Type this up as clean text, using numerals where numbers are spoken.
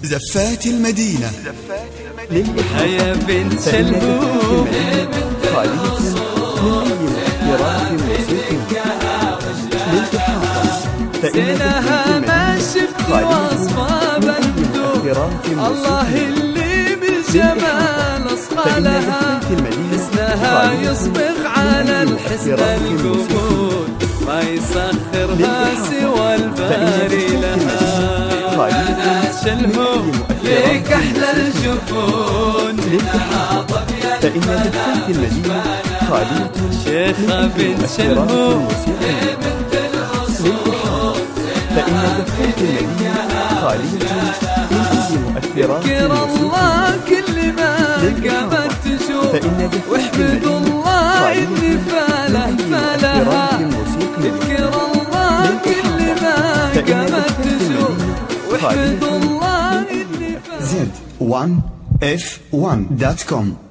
زفات المدينة يا بنت شلهوب خالية من أي مؤثرات موسيقى زينها ما شفت وصفة بندوب الله اللي بالجمال أصفى لها حسنها يصبغ على الحسن القبول ما يسخرها سوى الباري لها شلهوب ليك أحلى الجفون فإن زفات المدينة خالية شيخة بنت شلهوب فإن زفات المدينة خالية من أي مؤثرات ذكر الله كل ما قامت تشوف واحمد الله إني فاله فالها ذكر الله كل ما قامت تشوف واحمد الله إني فاله Z1F1.com